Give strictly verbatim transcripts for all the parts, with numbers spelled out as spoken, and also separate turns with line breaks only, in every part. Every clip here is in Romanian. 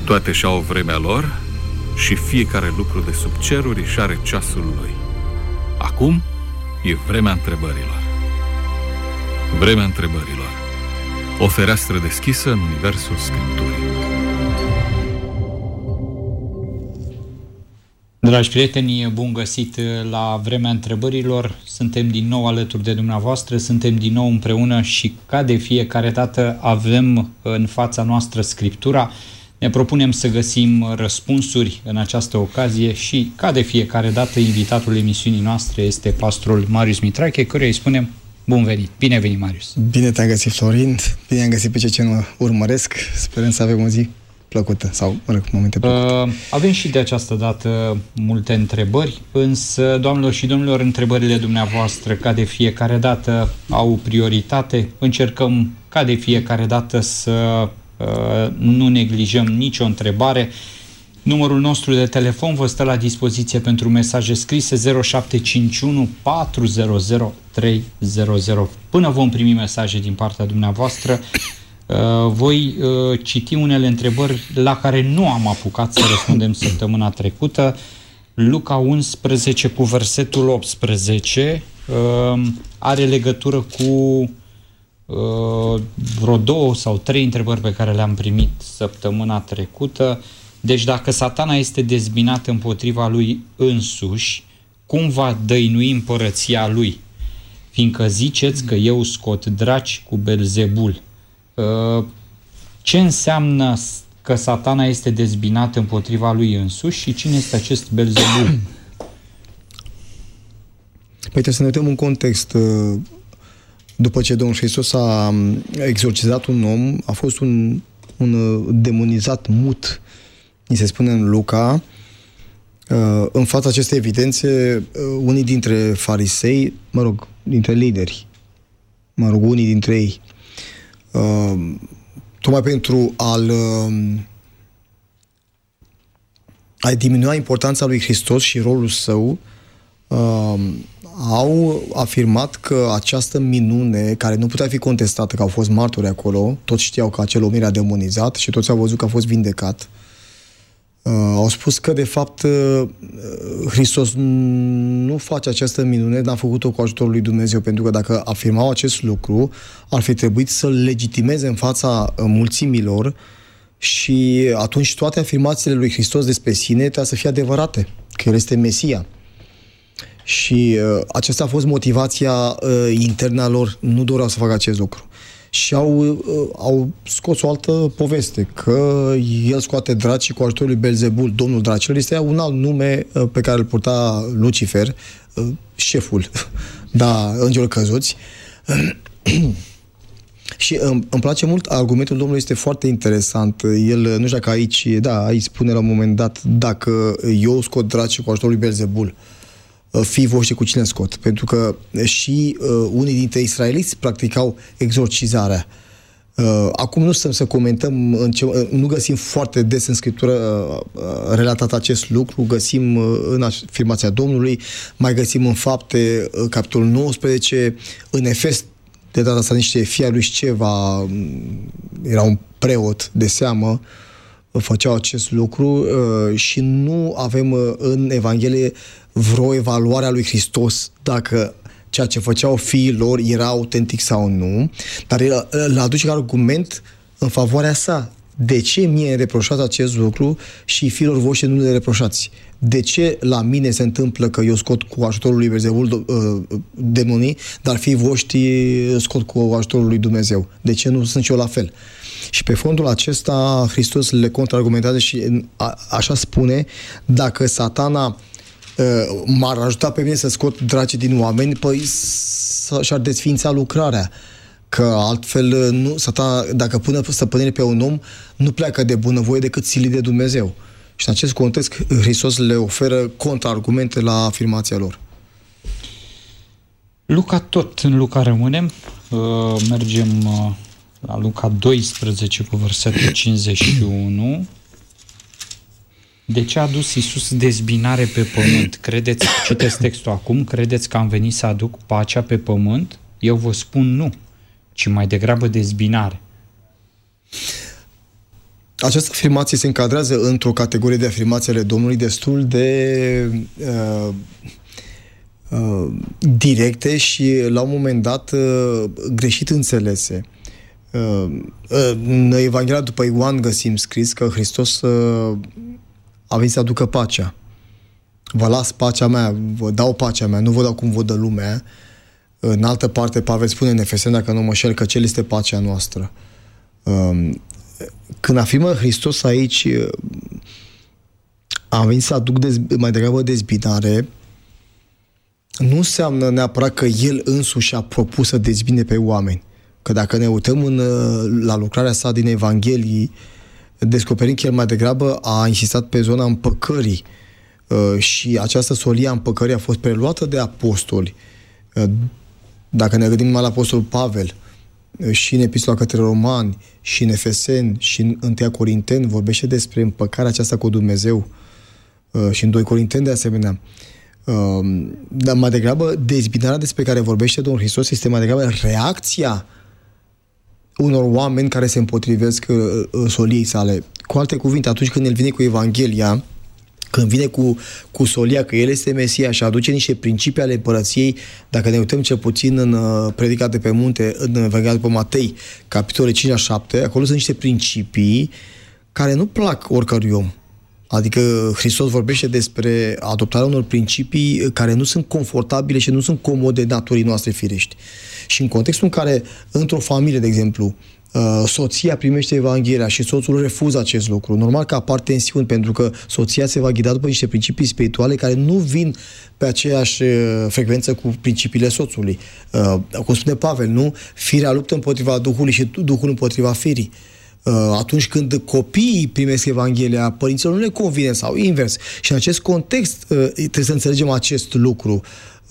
Toate și-au vremea lor și fiecare lucru de sub ceruri își are ceasul lui. Acum e vremea întrebărilor. Vremea întrebărilor. O fereastră deschisă în universul Scripturii.
Dragi prieteni, bun găsit la Vremea întrebărilor. Suntem din nou alături de dumneavoastră, suntem din nou împreună și ca de fiecare dată avem în fața noastră Scriptura. Ne propunem să găsim răspunsuri în această ocazie și ca de fiecare dată invitatul emisiunii noastre este pastorul Marius Mitrache, căruia îi spunem bun venit. Bine venit, Marius!
Bine te-am găsit, Florin! Bine am găsit pe cei ce mă urmăresc. Sperăm să avem o zi plăcută sau, mă rog, momente plăcute.
Uh, avem și de această dată multe întrebări, însă, doamnelor și domnilor, întrebările dumneavoastră, ca de fiecare dată, au prioritate. Încercăm, ca de fiecare dată, să uh, nu neglijăm nicio întrebare. Numărul nostru de telefon vă stă la dispoziție pentru mesaje scrise zero șapte cinci unu patru zero zero trei zero zero. Până vom primi mesaje din partea dumneavoastră, voi citi unele întrebări la care nu am apucat să răspundem săptămâna trecută. Luca unsprezece cu versetul optsprezece are legătură cu vreo două sau trei întrebări pe care le-am primit săptămâna trecută. Deci dacă Satana este dezbinat împotriva lui însuși, cum va dăinui împărăția lui? Fiindcă ziceți că eu scot draci cu Belzebul. Ce înseamnă că Satana este dezbinat împotriva lui însuși și cine este acest Belzebul?
Păi trebuie să ne uităm în context. După ce Domnul Hristos a exorcizat un om, a fost un, un demonizat mut, ni se spune în Luca. În fața acestei evidențe, unii dintre farisei, mă rog, dintre lideri, mă rog, unii dintre ei, Uh, tocmai pentru a-l uh, a diminua importanța lui Hristos și rolul său, uh, au afirmat că această minune, care nu putea fi contestată, că au fost martori acolo, toți știau că acel om era demonizat și toți au văzut că a fost vindecat, uh, au spus că de fapt uh, Hristos nu face această minune, n-a făcut-o cu ajutorul lui Dumnezeu, pentru că dacă afirmau acest lucru, ar fi trebuit să-l legitimeze în fața mulțimilor și atunci toate afirmațiile lui Hristos despre sine trebuie să fie adevărate, că El este Mesia. Și uh, aceasta a fost motivația uh, internă a lor, nu doreau să facă acest lucru. Și au, uh, au scos o altă poveste, că el scoate draci cu ajutorul lui Belzebul, domnul dracilor. Este un alt nume uh, pe care îl purta Lucifer, uh, șeful, da, îngerul căzuți. Și îmi, îmi place mult, argumentul Domnului este foarte interesant. El, nu știu dacă aici, da, aici spune la un moment dat, dacă eu scot draci cu ajutorul lui Belzebul, fii voștri cu cine scot? Pentru că și uh, unii dintre israeliți practicau exorcizarea. Uh, acum nu stăm să comentăm, în ce, uh, nu găsim foarte des în Scriptură uh, relatat acest lucru, găsim uh, în afirmația Domnului, mai găsim în Fapte, uh, capitolul nouăsprezece, în Efes, de data asta niște fii ai lui Sceva, uh, era un preot de seamă, uh, făceau acest lucru uh, și nu avem uh, în Evanghelie vreo evaluare a lui Hristos dacă ceea ce făceau fiii lor era autentic sau nu, dar el îl aduce ca argument în favoarea sa. De ce mie reproșați acest lucru și fiilor voștri nu le reproșați? De ce la mine se întâmplă că eu scot cu ajutorul lui Belzebul demonii, dar fiii voștri scot cu ajutorul lui Dumnezeu? De ce nu sunt și eu la fel? Și pe fondul acesta Hristos le contraargumentează și a, așa spune: dacă Satana m-ar ajuta pe mine să scot draci din oameni, păi și-ar desființa lucrarea. Că altfel, nu, Satana, dacă pune stăpânire pe un om, nu pleacă de bunăvoie decât silit de Dumnezeu. Și în acest context, Hristos le oferă contraargumente la afirmația lor.
Luca, tot în Luca rămânem. Mergem la Luca doisprezece cu versetul cincizeci și unu. De ce a adus Iisus dezbinare pe pământ? Credeți, citesc textul acum, credeți că am venit să aduc pacea pe pământ? Eu vă spun nu, ci mai degrabă dezbinare.
Această afirmație se încadrează într-o categorie de afirmații ale Domnului destul de uh, uh, directe și la un moment dat uh, greșit înțelese. Uh, uh, în Evanghelia după Ioan găsim scris că Hristos uh, a venit să aducă pacea. Vă las pacea mea, vă dau pacea mea, nu vă dau cum vă dă lumea. În altă parte, Pavel spune în Efeseni, dacă nu mă șel, că Cel este pacea noastră. Uh, Când afirmă Hristos aici, am venit să aduc dez- mai degrabă dezbinare, nu înseamnă neapărat că El însuși a propus să dezbine pe oameni. Că dacă ne uităm în, la lucrarea sa din Evanghelii, descoperim că El mai degrabă a insistat pe zona împăcării și această solie a împăcării a fost preluată de apostoli. Dacă ne gândim mai la apostolul Pavel, și în Epistola către Romani, și în Efeseni, și în întâi Corinteni, vorbește despre împăcarea aceasta cu Dumnezeu, și în doi Corinteni de asemenea. Dar mai degrabă, dezbinarea despre care vorbește Domnul Hristos este mai degrabă reacția unor oameni care se împotrivesc soliei sale. Cu alte cuvinte, atunci când El vine cu Evanghelia, când vine cu, cu solia că El este Mesia și aduce niște principii ale împărăției, dacă ne uităm cel puțin în uh, Predica de pe munte, în Evanghelia după Matei, capitolul cinci la șapte, acolo sunt niște principii care nu plac oricărui om. Adică Hristos vorbește despre adoptarea unor principii care nu sunt confortabile și nu sunt comode naturii noastre firești. Și în contextul în care, într-o familie, de exemplu, soția primește Evanghelia și soțul refuză acest lucru, normal că apar tensiuni, pentru că soția se va ghida după niște principii spirituale care nu vin pe aceeași frecvență cu principiile soțului. Cum spune Pavel, nu? Firea luptă împotriva Duhului și Duhul împotriva firii. Atunci când copiii primesc Evanghelia, părinților nu le convine sau invers. Și în acest context trebuie să înțelegem acest lucru.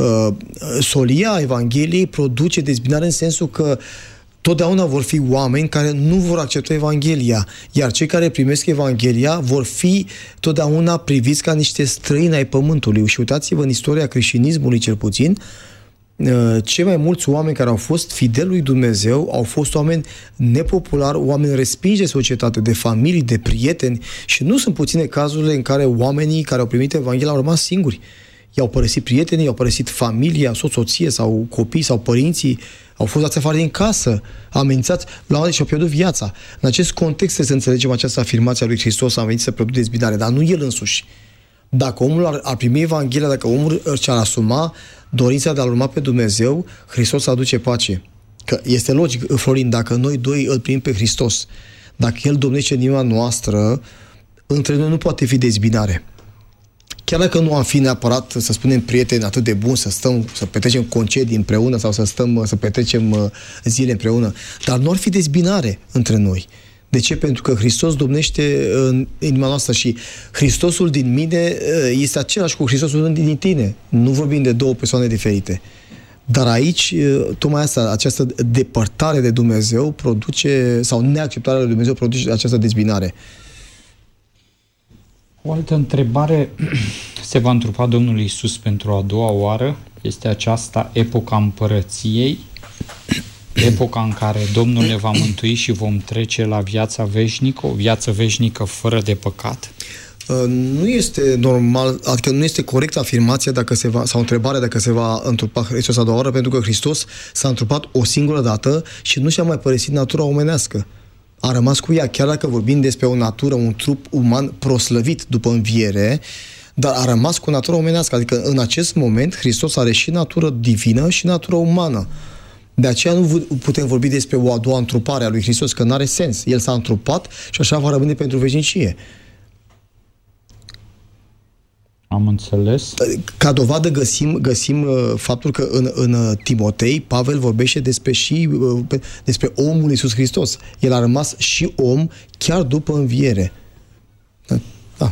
Solia Evangheliei produce dezbinare în sensul că totdeauna vor fi oameni care nu vor accepta Evanghelia, iar cei care primesc Evanghelia vor fi totdeauna priviți ca niște străini ai pământului. Și uitați-vă în istoria creștinismului cel puțin, cei mai mulți oameni care au fost fideli lui Dumnezeu au fost oameni nepopulari, oameni respinși de societate, de familii, de prieteni, și nu sunt puține cazurile în care oamenii care au primit Evanghelia au rămas singuri. I-au părăsit prietenii, i-au părăsit familia, soț-soție sau copii sau părinții, au fost dați afară din casă, amenințați, la un și-au pierdut viața. În acest context trebuie să înțelegem această afirmație a lui Hristos, a venit să producă dezbinare, dar nu El însuși. Dacă omul ar, ar primi Evanghelia, dacă omul și-ar asuma dorința de a-L urma pe Dumnezeu, Hristos aduce pace. Că este logic, Florin, dacă noi doi îl primim pe Hristos, dacă El domnește în inima noastră, între noi nu poate fi dezbinare. Chiar dacă nu am fi neapărat, să spunem, prieteni atât de buni, să stăm, să petrecem concedii împreună sau să stăm, să petrecem zile împreună, dar nu ar fi dezbinare între noi. De ce? Pentru că Hristos domnește în inima noastră și Hristosul din mine este același cu Hristosul din tine. Nu vorbim de două persoane diferite. Dar aici, tocmai asta, această depărtare de Dumnezeu produce, sau neacceptarea de Dumnezeu produce această dezbinare.
O altă întrebare, se va întrupa Domnul Iisus pentru a doua oară, este aceasta, epoca împărăției, epoca în care Domnul ne va mântui și vom trece la viața veșnică, o viață veșnică fără de păcat?
Nu este normal, adică nu este corectă afirmația dacă se va, sau întrebarea dacă se va întrupa Hristos a doua oară, pentru că Hristos s-a întrupat o singură dată și nu și-a mai părăsit natura omenească. A rămas cu ea, chiar dacă vorbim despre o natură, un trup uman proslăvit după înviere, dar a rămas cu natura omenească. Adică în acest moment Hristos are și natură divină și natură umană. De aceea nu putem vorbi despre o a doua întrupare a lui Hristos, că nu are sens. El s-a întrupat și așa va rămâne pentru veșnicie.
Am înțeles.
Ca dovadă găsim, găsim uh, faptul că în, în Timotei Pavel vorbește despre și uh, despre omul Iisus Hristos. El a rămas și om chiar după înviere. Da.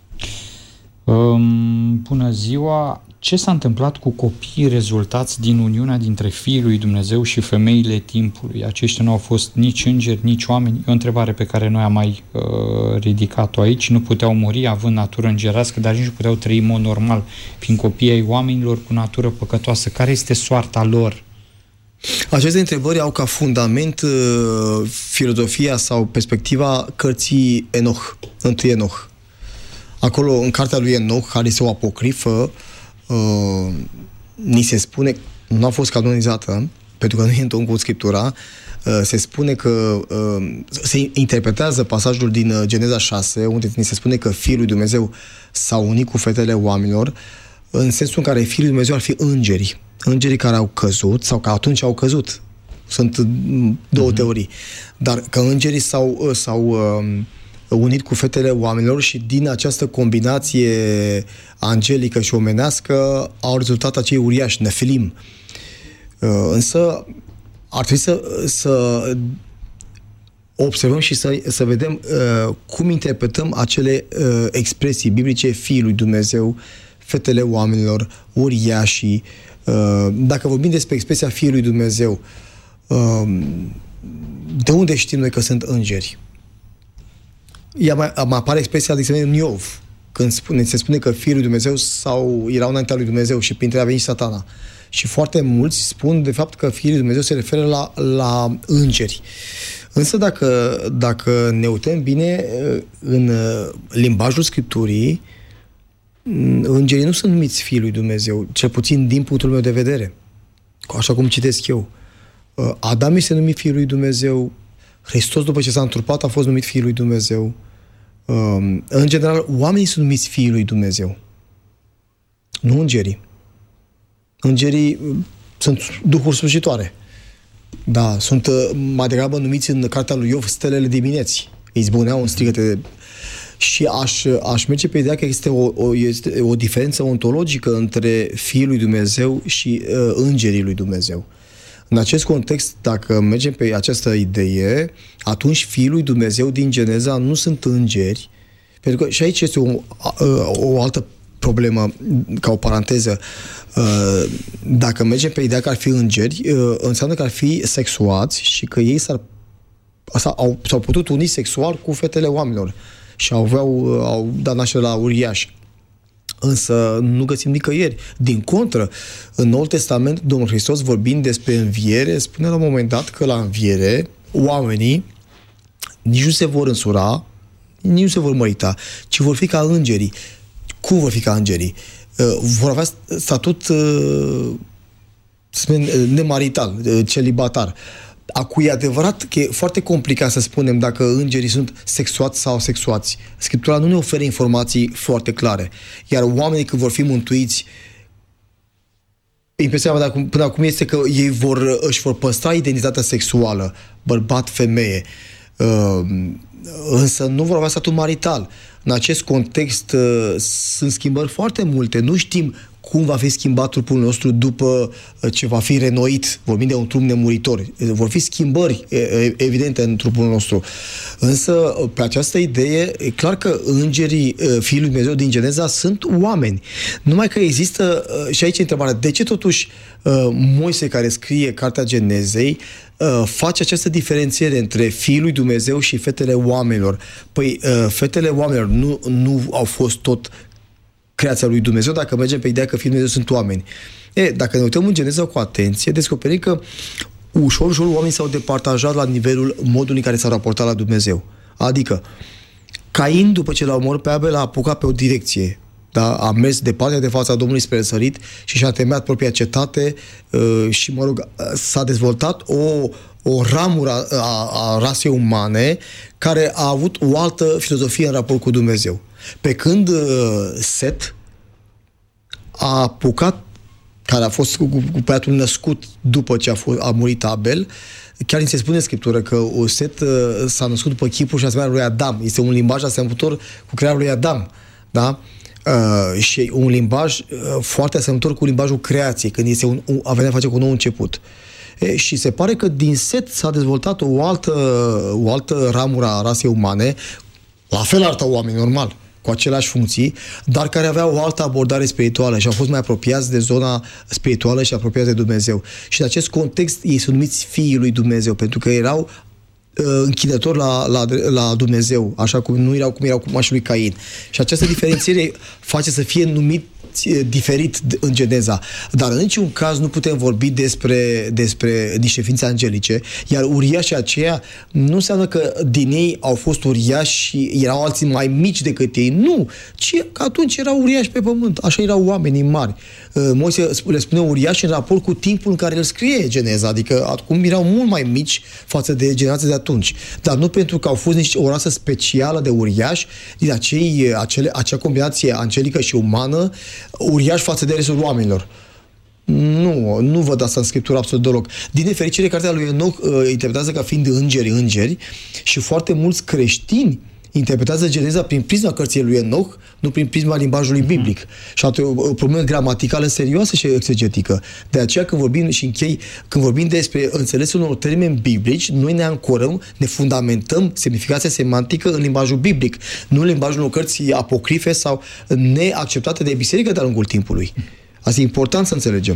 Um, bună ziua! Ce s-a întâmplat cu copiii rezultați din uniunea dintre Fiul lui Dumnezeu și femeile timpului? Aceștia nu au fost nici îngeri, nici oameni. E o întrebare pe care noi am mai uh, ridicat-o aici. Nu puteau muri având natură îngerească, dar nici nu puteau trăi în mod normal, fiind copii ai oamenilor cu natură păcătoasă. Care este soarta lor?
Aceste întrebări au ca fundament uh, filozofia sau perspectiva cărții Enoch, întâi Enoch. Acolo, în cartea lui Enoch, care este o apocrifă, uh, ni se spune, nu a fost canonizată, pentru că nu e în ton cu Scriptura, uh, se spune că uh, se interpretează pasajul din uh, Geneza șase, unde ni se spune că Fiul lui Dumnezeu s-a unit cu fetele oamenilor, în sensul în care Fiul lui Dumnezeu ar fi îngerii. Îngerii care au căzut, sau că atunci au căzut. Sunt două uh-huh. teorii. Dar că îngerii s-au, s-au uh, unit cu fetele oamenilor și din această combinație angelică și omenească au rezultat acei uriași, nefilim. Uh, însă ar trebui să, să observăm și să, să vedem uh, cum interpretăm acele uh, expresii biblice, Fiul lui Dumnezeu, fetele oamenilor, uriașii. Uh, dacă vorbim despre expresia Fiului lui Dumnezeu, uh, de unde știm noi că sunt îngeri? Ea mai, mai apare expresia, de exemplu, în Iov, când spune, se spune că Fiul lui Dumnezeu sau erau înaintea lui Dumnezeu și printre ei a venit Satana. Și foarte mulți spun, de fapt, că Fiul lui Dumnezeu se referă la, la îngeri. Însă, dacă, dacă ne uităm bine în limbajul Scripturii, îngerii nu sunt numiți Fiul lui Dumnezeu, cel puțin din punctul meu de vedere, așa cum citesc eu. Adam este numit Fiul lui Dumnezeu, Hristos, după ce s-a întrupat, a fost numit Fiul lui Dumnezeu. În general, oamenii sunt numiți Fiul lui Dumnezeu, nu îngerii. Îngerii sunt duhuri slujitoare. Da, sunt mai degrabă numiți în cartea lui Iov stelele dimineții. Îi zbuneau în strigăte de... Și aș, aș merge pe ideea că este o, o, este o diferență ontologică între Fiul lui Dumnezeu și uh, îngerii lui Dumnezeu. În acest context, dacă mergem pe această idee, atunci Fiul lui Dumnezeu din Geneza nu sunt îngeri, pentru că și aici este o, o altă problemă, ca o paranteză. Dacă mergem pe ideea că ar fi îngeri, înseamnă că ar fi sexuați și că ei s-ar, s-au, s-au putut uni sexual cu fetele oamenilor și au, aveau, au dat naștere la uriași. Însă nu găsim nicăieri. Din contră, în Noul Testament, Domnul Hristos, vorbind despre înviere, spune la un moment dat că la înviere oamenii nici nu se vor însura, nici nu se vor mărita, ci vor fi ca îngerii. Cum vor fi ca îngerii? Uh, vor avea statut uh, nemarital, uh, celibatar. Acum e adevărat că e foarte complicat să spunem dacă îngerii sunt sexuați sau sexuați. Scriptura nu ne oferă informații foarte clare. Iar oamenii, când vor fi mântuiți, impresia mea până acum este că ei vor, își vor păstra identitatea sexuală, bărbat, femeie, însă nu vor avea statut marital. În acest context sunt schimbări foarte multe. Nu știm cum va fi schimbat trupul nostru după ce va fi renoit. Vorbim de un trup nemuritor. Vor fi schimbări evidente în trupul nostru. Însă, pe această idee, e clar că îngerii Fiului Dumnezeu din Geneza sunt oameni. Numai că există, și aici e întrebarea, de ce totuși Moise, care scrie Cartea Genezei, face această diferențiere între Fiul lui Dumnezeu și fetele oamenilor? Păi, fetele oamenilor nu, nu au fost tot creația lui Dumnezeu, dacă mergem pe ideea că Fiul Dumnezeu sunt oameni. E, dacă ne uităm în Geneza cu atenție, descoperim că ușor, ușor oamenii s-au departajat la nivelul modului în care s-au raportat la Dumnezeu. Adică, Cain, după ce l-a omorât pe Abel, a apucat pe o direcție. Da? A mers departe de fața Domnului spre răsărit și și-a temeat propria cetate uh, și, mă rog, s-a dezvoltat o, o ramură a, a rasei umane care a avut o altă filozofie în raport cu Dumnezeu. Pe când uh, Set a apucat, care a fost cu, cu băiatul născut după ce a, fost, a murit Abel, chiar ni se spune în Scriptură că Set uh, s-a născut după chipul și asemenea lui Adam. Este un limbaj asemănător cu crearea lui Adam. Da? Uh, și un limbaj uh, foarte asemănător cu limbajul creației, când este un, un, avea de face cu un nou început. E, și se pare că din Set s-a dezvoltat o altă, o altă ramură a rasei umane, la fel arătau oameni, normal, cu aceleași funcții, dar care aveau o altă abordare spirituală și au fost mai apropiați de zona spirituală și apropiați de Dumnezeu. Și în acest context ei sunt numiți fiii lui Dumnezeu, pentru că erau uh, închinători la, la, la Dumnezeu, așa cum nu erau cum erau cu mașul lui Cain. Și această diferențiere face să fie numit diferit în Geneza, dar în niciun caz nu putem vorbi despre, despre niște ființe angelice, iar uriașii aceia nu înseamnă că din ei au fost uriași și erau alții mai mici decât ei, nu, ci că atunci erau uriași pe pământ, așa erau oamenii mari. Moise le spune uriași în raport cu timpul în care el scrie Geneza, adică acum erau mult mai mici față de generația de atunci, dar nu pentru că au fost nici o rasă specială de uriași, din acei, acele, acea combinație angelică și umană, uriași față de restul oamenilor. Nu, nu văd asta în Scriptură absolut deloc. Din nefericire, cartea lui Enoch uh, interpretează ca fiind îngeri, îngeri și foarte mulți creștini interpretează Geneza prin prisma cărții lui Enoch, nu prin prisma limbajului biblic. Mm-hmm. Și atunci o problemă gramaticală serioasă și exegetică. De aceea când vorbim și închei, când vorbim despre înțelesul unor termeni biblici, noi ne ancorăm, ne fundamentăm semnificația semantică în limbajul biblic, nu în limbajul unor cărți apocrife sau neacceptate de biserică de-a lungul timpului. Asta e important să înțelegem.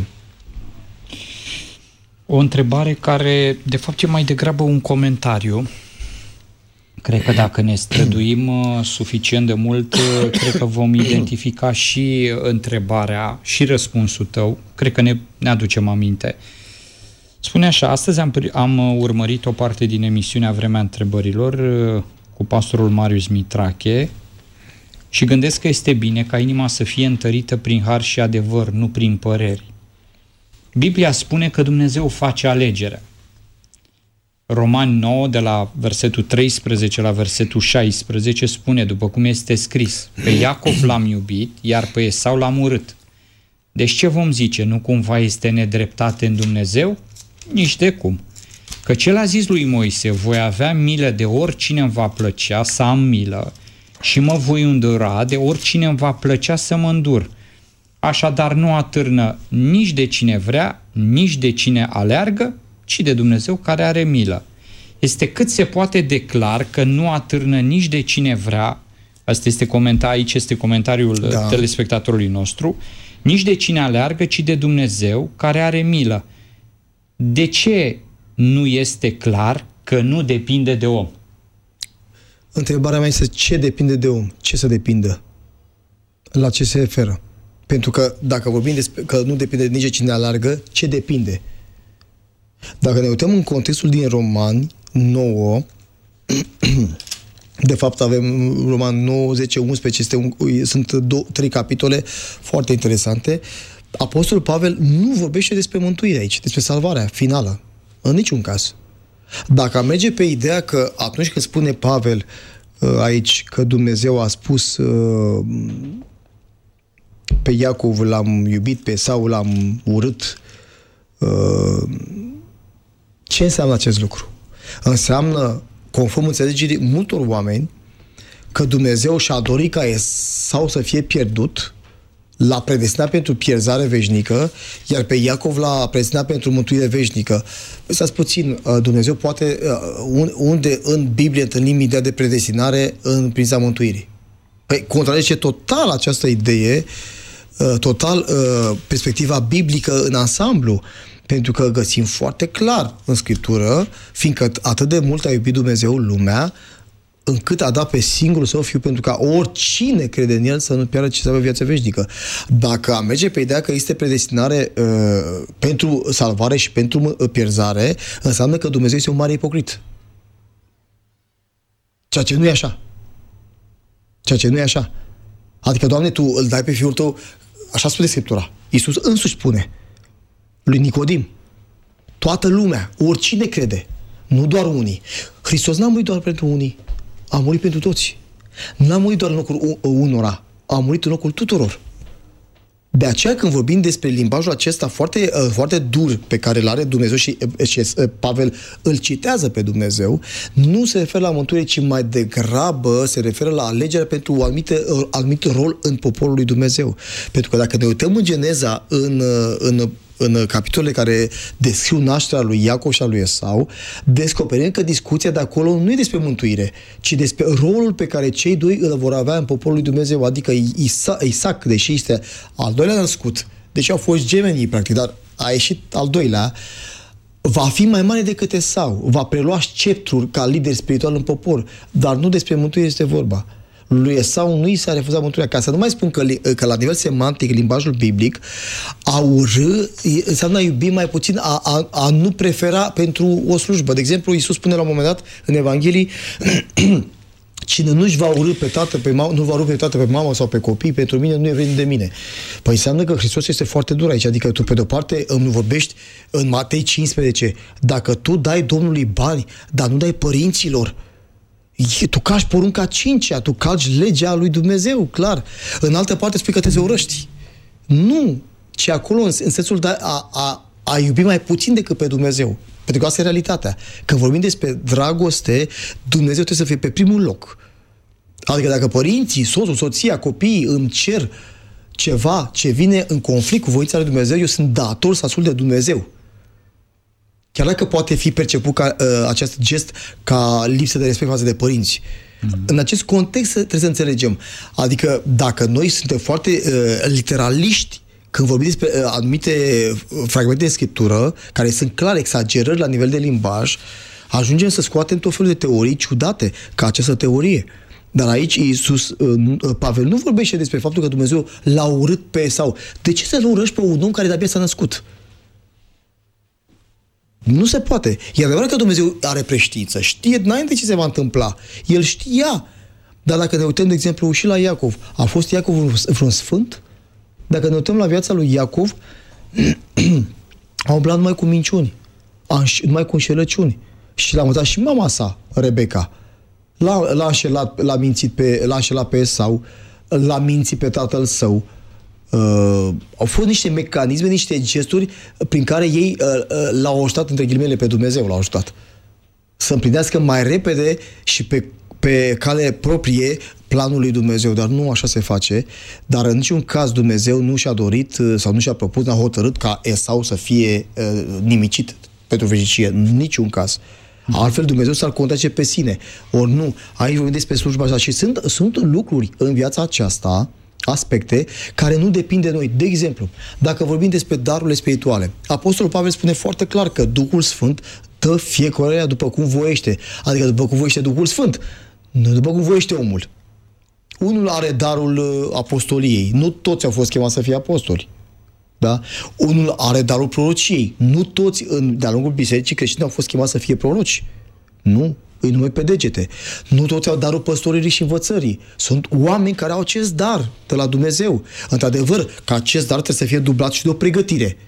O întrebare care, de fapt, e mai degrabă un comentariu. Cred că dacă ne străduim uh, suficient de mult, uh, cred că vom identifica și întrebarea și răspunsul tău. Cred că ne, ne aducem aminte. Spune așa, astăzi am, am urmărit o parte din emisiunea Vremea Întrebărilor uh, cu pastorul Marius Mitrache și gândesc că este bine ca inima să fie întărită prin har și adevăr, nu prin păreri. Biblia spune că Dumnezeu face alegerea. Romani nouă, de la versetul treisprezece la versetul șaisprezece, spune, după cum este scris, pe Iacov l-am iubit, iar pe Esau l-am urât. Deci ce vom zice? Nu cumva este nedreptate în Dumnezeu? Nici de cum. Că cel a zis lui Moise, voi avea milă de oricine îmi va plăcea să am milă și mă voi îndura de oricine îmi va plăcea să mă îndur. Așadar nu atârnă nici de cine vrea, nici de cine aleargă, ci de Dumnezeu care are milă. Este cât se poate de clar că nu atârnă nici de cine vrea, asta este comenta, aici este comentariul da. telespectatorului nostru, nici de cine aleargă, ci de Dumnezeu care are milă. De ce nu este clar că nu depinde de om?
Întrebarea mea este ce depinde de om? Ce să depindă? La ce se referă? Pentru că dacă vorbim despre că nu depinde nici de cine aleargă, ce depinde? Dacă ne uităm în contextul din Romani nouă, de fapt avem Romani nouă, zece, unsprezece, este un, sunt două, trei capitole foarte interesante. Apostolul Pavel nu vorbește despre mântuire aici, despre salvarea finală, în niciun caz. Dacă merge pe ideea că atunci când spune Pavel aici că Dumnezeu a spus pe Iacov l-am iubit, pe Esau l-am urât, ce înseamnă acest lucru? Înseamnă, conform înțelegerii multor oameni, că Dumnezeu și-a dorit ca Esau să fie pierdut, l-a predestinat pentru pierzare veșnică, iar pe Iacov l-a predestinat pentru mântuire veșnică. Stați puțin, Dumnezeu poate, unde în Biblie întâlnim ideea de predestinare în privința mântuirii? Păi, contrazice total această idee, total perspectiva biblică în ansamblu, pentru că găsim foarte clar în Scriptură, fiindcă atât de mult a iubit Dumnezeu lumea, încât a dat pe singurul său Fiu pentru ca oricine crede în El să nu piară, ci să aibă viață veșnică. Dacă am merge pe ideea că este predestinare uh, pentru salvare și pentru uh, pierzare, înseamnă că Dumnezeu este un mare ipocrit. Ceea ce nu e așa. Ceea ce nu e așa. Adică, Doamne, Tu îl dai pe Fiul Tău, așa spune Scriptura. Iisus însuși spune lui Nicodim, toată lumea, oricine crede, nu doar unii. Hristos n-a murit doar pentru unii, a murit pentru toți. N-a murit doar în locul unora, a murit în locul tuturor. De aceea când vorbim despre limbajul acesta foarte, foarte dur pe care îl are Dumnezeu și, și Pavel îl citează pe Dumnezeu, nu se referă la mântuire, ci mai degrabă se referă la alegerea pentru un anumit, anumit rol în poporul lui Dumnezeu. Pentru că dacă ne uităm în Geneza, în, în în capitolele care descriu nașterea lui Iacov și a lui Esau, descoperim că discuția de acolo nu e despre mântuire, ci despre rolul pe care cei doi îl vor avea în poporul lui Dumnezeu, adică Isa, Isaac, deși este al doilea născut, deci au fost gemenii, practic, dar a ieșit al doilea, va fi mai mare decât Esau, va prelua sceptrul ca lider spiritual în popor, dar nu despre mântuire este vorba. Lui Esau nu i s-a refuzat mântuirea. Ca să nu mai spun că, că la nivel semantic, limbajul biblic, a urâ înseamnă a iubi mai puțin, a, a, a nu prefera pentru o slujbă. De exemplu, Iisus spune la un moment dat în Evanghelii cine nu-și va urâ pe tată, pe mamă, nu va urâ pe tată, pe mamă sau pe copii, pentru mine nu e vrednic de mine. Păi înseamnă că Hristos este foarte dur aici. Adică tu, pe de-o parte, îmi vorbești în Matei cincisprezece, dacă tu dai Domnului bani, dar nu dai părinților, tu calci porunca cincea, tu calci legea lui Dumnezeu, clar. În altă parte spui că te urăști. Nu, ci acolo în, în sensul de a, a, a iubi mai puțin decât pe Dumnezeu. Pentru că asta e realitatea. Când vorbim despre dragoste, Dumnezeu trebuie să fie pe primul loc. Adică dacă părinții, soțul, soția, copiii îmi cer ceva ce vine în conflict cu voința lui Dumnezeu, eu sunt dator să ascult de Dumnezeu. Chiar dacă poate fi perceput ca, uh, acest gest ca lipsă de respect față de părinți. Mm-hmm. În acest context trebuie să înțelegem. Adică dacă noi suntem foarte uh, literaliști când vorbim despre uh, anumite fragmente de scriptură, care sunt clar exagerări la nivel de limbaj, ajungem să scoatem tot felul de teorii ciudate, ca această teorie. Dar aici Iisus, uh, Pavel, nu vorbește despre faptul că Dumnezeu l-a urât pe Esau. De ce să-l urăști pe un om care de-abia s-a născut? Nu se poate. E adevărat că Dumnezeu are preștiință, știe înainte ce se va întâmpla. El știa. Dar dacă ne uităm, de exemplu, și la Iacov, a fost Iacov vreun sfânt? Dacă ne uităm la viața lui Iacov, a umblat numai cu minciuni, numai cu înșelăciuni. Și l-a învățat și mama sa, Rebecca. L-a, l-a, înșelat, l-a, mințit pe, l-a înșelat pe Esau, l-a mințit pe tatăl său. Uh, au fost niște mecanisme, niște gesturi prin care ei uh, uh, l-au ajutat, între ghilimele, pe Dumnezeu l-au ajutat să împlinească mai repede și pe, pe cale proprie planul lui Dumnezeu, dar nu așa se face. Dar în niciun caz Dumnezeu nu și-a dorit uh, sau nu și-a propus, n-a hotărât ca Esau să fie uh, nimicit pentru veșnicie, în niciun caz. Altfel Dumnezeu s-ar contrazice pe sine. Ori nu, aici vorbim despre slujba asta și sunt, sunt lucruri în viața aceasta, aspecte care nu depind de noi. De exemplu, dacă vorbim despre darurile spirituale, Apostolul Pavel spune foarte clar că Duhul Sfânt dă fiecare după cum voiește. Adică după cum voiește Duhul Sfânt, nu după cum voiește omul. Unul are darul apostoliei. Nu toți au fost chemați să fie apostoli. Da? Unul are darul prorociei. Nu toți de-a lungul bisericii creștine au fost chemați să fie proroci. Nu. Îi numai pe degete. Nu toți au darul păstoririi și învățării. Sunt oameni care au acest dar de la Dumnezeu. Într-adevăr, că acest dar trebuie să fie dublat și de o pregătire.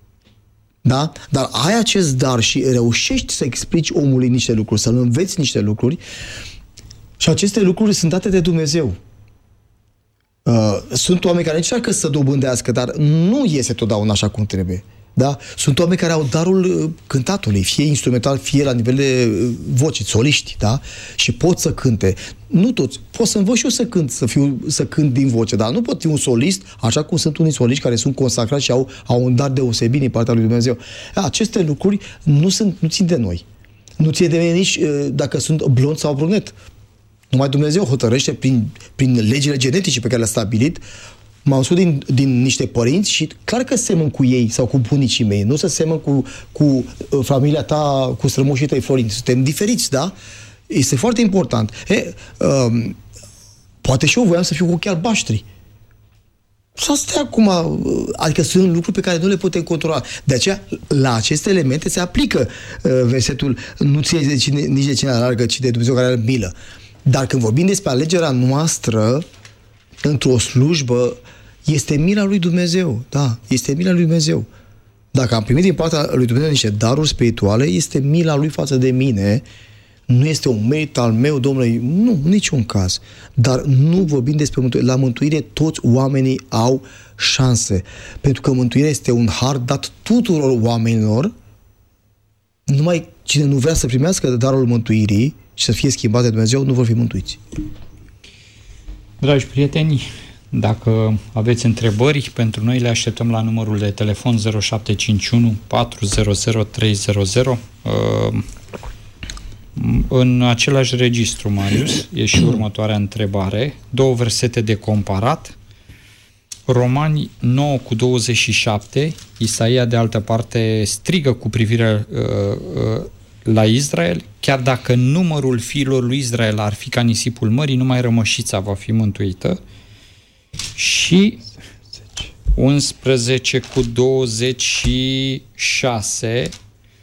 Da? Dar ai acest dar și reușești să explici omului niște lucruri, să-l înveți niște lucruri și aceste lucruri sunt date de Dumnezeu. Uh, sunt oameni care încearcă să dobândească, dar nu iese totdeauna așa cum trebuie. Da? Sunt oameni care au darul cântatului, fie instrumental, fie la nivel de voce, soliști, da? Și pot să cânte. Nu toți. Pot să învăț și eu să cânt, să, fiu, să cânt din voce, dar nu pot fi un solist, așa cum sunt unii soliști care sunt consacrați și au, au un dar deosebit din partea lui Dumnezeu. Aceste lucruri nu, sunt, nu țin de noi. Nu țin de mine nici dacă sunt blond sau brunet. Numai Dumnezeu hotărăște prin, prin legile genetice pe care le-a stabilit. M-am născut din, din niște părinți și clar că semăn cu ei sau cu bunicii mei. Nu să semăn cu, cu familia ta, cu strămoșii tăi, Florin. Suntem diferiți, da? Este foarte important. E, um, poate și eu voiam să fiu cu ochii albaștri. Să stai acum, adică sunt lucruri pe care nu le putem controla. De aceea, la aceste elemente se aplică uh, versetul nu ție de cine, nici de cine alargă, ci de Dumnezeu care are milă. Dar când vorbim despre alegerea noastră într-o slujbă, este mila lui Dumnezeu. Da, este mila lui Dumnezeu. Dacă am primit din partea lui Dumnezeu niște daruri spirituale, este mila lui față de mine. Nu este un merit al meu, Domnule, nu, în niciun caz. Dar nu vorbim despre mântuire. La mântuire toți oamenii au șanse. Pentru că mântuirea este un har dat tuturor oamenilor. Numai cine nu vrea să primească darul mântuirii și să fie schimbat de Dumnezeu, nu vor fi mântuiți.
Dragi prieteni, dacă aveți întrebări pentru noi, le așteptăm la numărul de telefon zero șapte cinci unu patru zero zero trei zero zero. În același registru, Marius, e și următoarea întrebare. Două versete de comparat. Romani nouă cu douăzeci și șapte. Isaia, de altă parte, strigă cu privire uh, uh, la Israel, chiar dacă numărul fiilor lui Israel ar fi ca nisipul mării, numai rămășița va fi mântuită. Și unsprezece cu douăzeci și șase,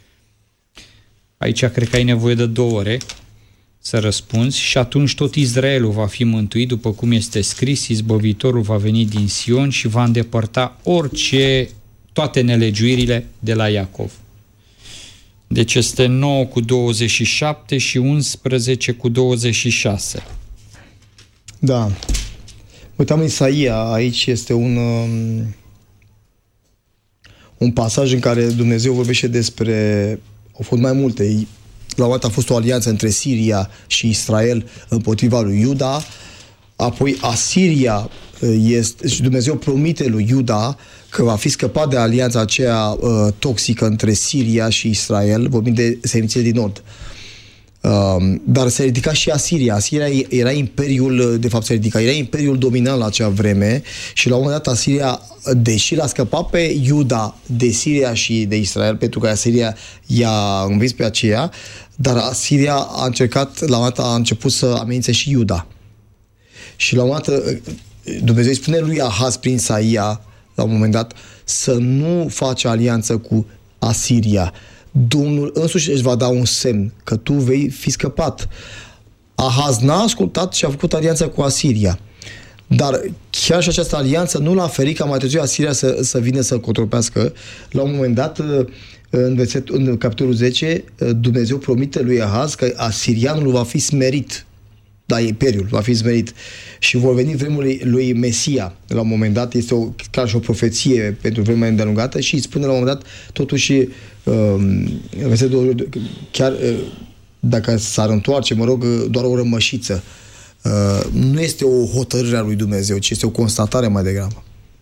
aici cred că ai nevoie de două ore să răspunzi. Și atunci tot Israelul va fi mântuit, după cum este scris, izbăvitorul va veni din Sion și va îndepărta orice, toate nelegiuirile de la Iacov. Deci este nouă cu douăzeci și șapte și unsprezece cu douăzeci și șase.
Da. Uitam în Isaia, aici este un, um, un pasaj în care Dumnezeu vorbește despre, au fost mai multe, la un moment a fost o alianță între Siria și Israel împotriva lui Iuda, apoi Asiria este, și Dumnezeu promite lui Iuda că va fi scăpat de alianța aceea uh, toxică între Siria și Israel, vorbind de semințele din nord. Uh, dar se ridica și Asiria. Asiria era imperiul, de fapt se ridica, era imperiul dominant la acea vreme și la un moment dat Asiria, deși l-a scăpat pe Iuda de Siria și de Israel, pentru că Asiria i-a învins pe aceea, dar Asiria a încercat, la un moment dat a început să amenințe și Iuda. Și la un moment dat Dumnezeu îi spune lui Ahaz prin Isaia, la un moment dat, să nu faci alianță cu Asiria. Domnul însuși își va da un semn că tu vei fi scăpat. Ahaz n-a ascultat și a făcut alianța cu Asiria. Dar chiar și această alianță nu l-a ferit ca mai târziu Asiria să, să vină să-l contropească. La un moment dat, în, verset, în capitolul zece, Dumnezeu promite lui Ahaz că asirianul va fi smerit. Da, imperiul va fi smerit. Și vor veni vremurile lui Mesia. La un moment dat este o, clar și o profeție pentru vremea îndelungată și îi spune la un moment dat, totuși, uh, chiar uh, dacă s-ar întoarce, mă rog, doar o rămășiță. Uh, nu este o hotărâre a lui Dumnezeu, ci este o constatare mai degrabă.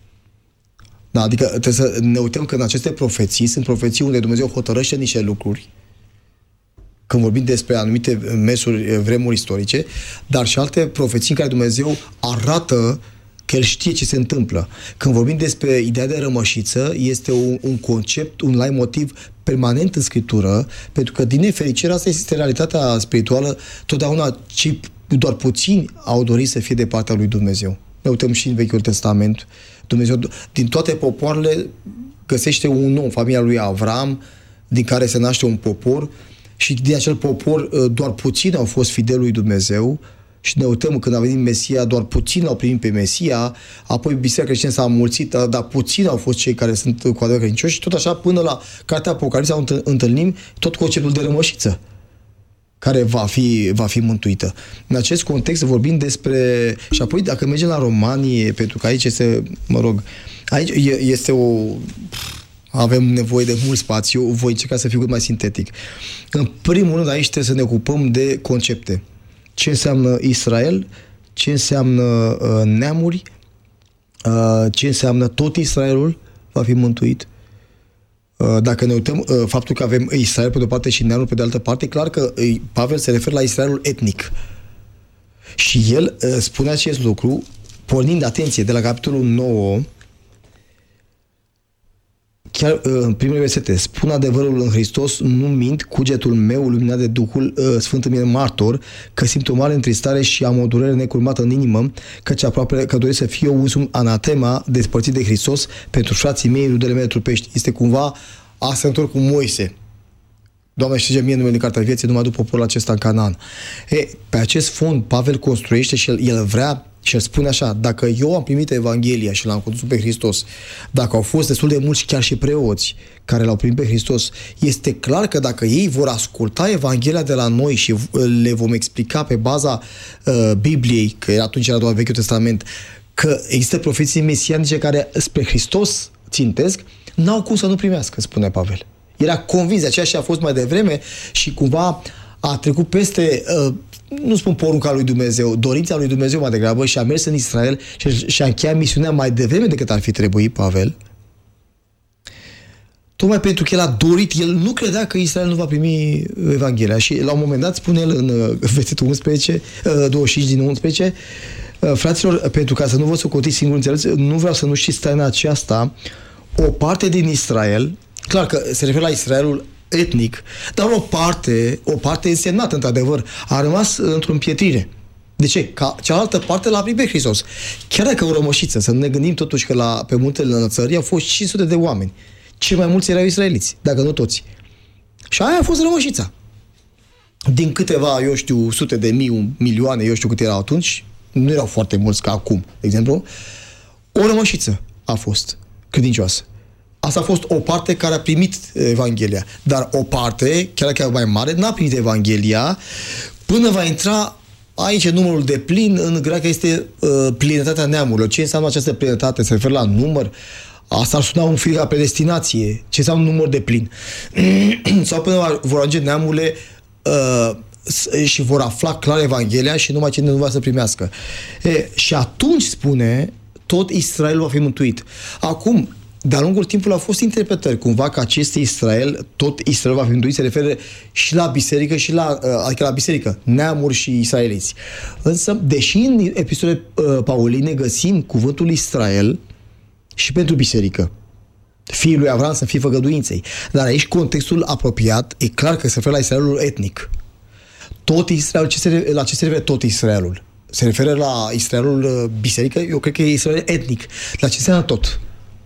Da, adică trebuie să ne uităm că în aceste profeții sunt profeții unde Dumnezeu hotărăște niște lucruri, când vorbim despre anumite mesuri, vremuri istorice, dar și alte profeții în care Dumnezeu arată că El știe ce se întâmplă. Când vorbim despre ideea de rămășiță, este un, un concept, un leitmotiv permanent în Scriptură, pentru că, din nefericire, asta este realitatea spirituală. Totdeauna cei doar puțini au dorit să fie de partea lui Dumnezeu. Ne uităm și în Vechiul Testament. Dumnezeu, din toate popoarele, găsește un om, familia lui Avram, din care se naște un popor, și din acel popor doar puțini au fost fideli lui Dumnezeu și ne uităm când a venit Mesia, doar puțini l-au primit pe Mesia, apoi Biserica creștină s-a înmulțit, dar puțini au fost cei care sunt cu adevărat credincioși și tot așa până la Cartea Apocalipsa întâlnim tot conceptul de rămășiță care va fi, va fi mântuită. În acest context vorbim despre... Și apoi dacă mergem la Romani, pentru că aici este, mă rog, aici este o... avem nevoie de mult spațiu, voi încerca să fiu cât mai sintetic. În primul rând, aici trebuie să ne ocupăm de concepte. Ce înseamnă Israel, ce înseamnă uh, neamuri, uh, ce înseamnă tot Israelul va fi mântuit. Uh, dacă ne uităm, uh, faptul că avem Israel pe de-o parte și neamul pe de altă parte, clar că uh, Pavel se referă la Israelul etnic. Și el uh, spune acest lucru, pornind, atenție, de la capitolul nouă, chiar în primele versete, spun adevărul în Hristos, nu mint, cugetul meu, luminat de Duhul Sfânt în mine martor, că simt o mare întristare și am o durere necurmată în inimă, căci aproape că doresc să fiu un anatema despărțit de Hristos pentru frații mei, rudele mele trupești. Este cumva asemănător cu Moise. Doamne, știge mie numele din Cartea Vieții, numai după poporul acesta în Canaan. E, pe acest fond, Pavel construiește și el, el vrea și el spune așa, dacă eu am primit Evanghelia și l-am condus pe Hristos, dacă au fost destul de mulți chiar și preoți care l-au primit pe Hristos, este clar că dacă ei vor asculta Evanghelia de la noi și le vom explica pe baza uh, Bibliei, că atunci era doar Vechiul Testament, că există profeții mesianice care spre Hristos țintesc, n-au cum să nu primească, spune Pavel. Era convins de aceea și a fost mai devreme și cumva a trecut peste, uh, nu spun porunca lui Dumnezeu, dorința lui Dumnezeu mai degrabă și a mers în Israel și, și a încheiat misiunea mai devreme decât ar fi trebuit Pavel. Tocmai pentru că el a dorit, el nu credea că Israel nu va primi Evanghelia și la un moment dat spune el în uh, versetul unsprezece, uh, douăzeci și cinci din unsprezece, uh, fraților, pentru ca să nu vă socotiți singur înțeleți, nu vreau să nu știți taina aceasta, o parte din Israel, clar că se referă la Israelul etnic, dar o parte, o parte însemnată, într-adevăr, a rămas într-o împietrire. De ce? Ca cealaltă parte l-a primit pe Hristos. Chiar dacă o rămășiță, să ne gândim totuși că la, pe muntele Înălțării au fost cinci sute de oameni. Cei mai mulți erau israeliți, dacă nu toți. Și aia a fost rămășița. Din câteva, eu știu, sute de mii, milioane, eu știu câte erau atunci, nu erau foarte mulți ca acum, de exemplu, o rămășiță a fost credincioasă. Asta a fost o parte care a primit Evanghelia. Dar o parte, chiar dacă mai mare, n-a primit Evanghelia până va intra aici numărul de plin, în greacă este uh, plinătatea neamurilor. Ce înseamnă această plinătate? Se referă la număr? Asta ar suna un fel la predestinație. Ce înseamnă număr de plin? Sau până vor ajunge neamurile uh, și vor afla clar Evanghelia și numai cine nu va să primească. E, și atunci spune, tot Israelul va fi mântuit. Acum, de-a lungul timpului au fost interpretări cumva că acest Israel, tot Israel va fi mântuit, se referă și la biserică și la, adică la biserică, neamuri și israeliți. Însă, deși în epistolele uh, Pauline găsim cuvântul Israel și pentru biserică, fiul lui Avram să fie făgăduinței, dar aici contextul apropiat e clar că se referă la Israelul etnic. Tot Israelul, ce se, la ce se referă tot Israelul? Se referă la Israelul biserică? Eu cred că e Israel etnic. La ce înseamnă tot?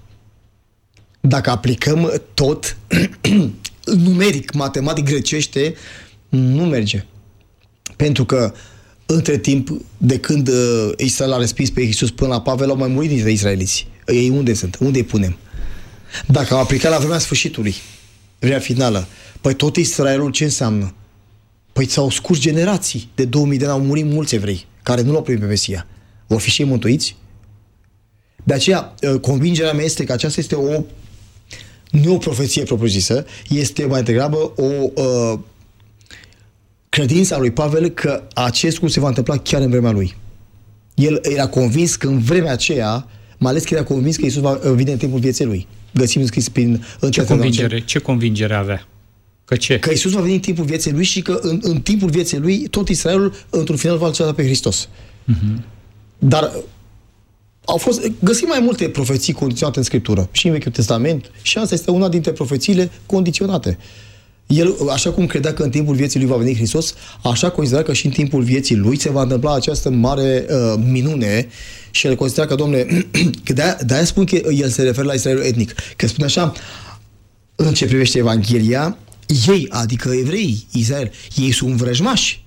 Dacă aplicăm tot, numeric, matematic, grecește, nu merge. Pentru că, între timp, de când Israel a respins pe Iisus până la Pavel, au mai murit dintre israeliți. Ei unde sunt? Unde îi punem? Dacă am aplicat la vremea sfârșitului, vremea finală, păi tot Israelul ce înseamnă? Păi s-au scurs generații. De două mii de ani au murit mulți evrei care nu l-au primit pe Mesia. Vor fi și ei mântuiți? De aceea, convingerea mea este că aceasta este o nu o profeție propriu-zisă, este mai degrabă o uh, credință a lui Pavel că acest lucru se va întâmpla chiar în vremea lui. El era convins că în vremea aceea, mai ales că era convins că Iisus va vine în timpul vieții lui. Găsim scris prin...
Ce convingere, ce convingere avea? Că ce?
Că Iisus va veni în timpul vieții lui și că în, în timpul vieții lui tot Israelul într-un final va alța pe Hristos. Uh-huh. Dar au fost, găsim mai multe profeții condiționate în Scriptură, și în Vechiul Testament, și asta este una dintre profețiile condiționate. El, așa cum credea că în timpul vieții lui va veni Hristos, așa considera că și în timpul vieții lui se va întâmpla această mare uh, minune și el considera că, domnule, că de-aia, de-aia spun că el se referă la Israelul etnic, că spune așa, în ce privește Evanghelia, ei, adică evrei, Israel, ei sunt vrăjmași.